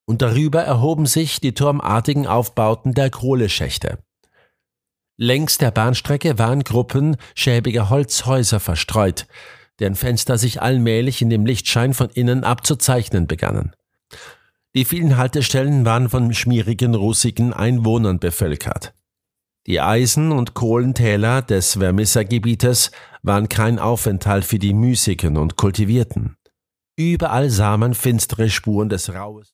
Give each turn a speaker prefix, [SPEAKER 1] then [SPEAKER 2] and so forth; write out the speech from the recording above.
[SPEAKER 1] und darüber erhoben sich die turmartigen Aufbauten der Kohleschächte. Längs der Bahnstrecke waren Gruppen schäbiger Holzhäuser verstreut, deren Fenster sich allmählich in dem Lichtschein von innen abzuzeichnen begannen. Die vielen Haltestellen waren von schmierigen, russigen Einwohnern bevölkert. Die Eisen- und Kohlentäler des Vermissa-Gebietes waren kein Aufenthalt für die Müßigen und Kultivierten. Überall sah man finstere Spuren des Rauhes.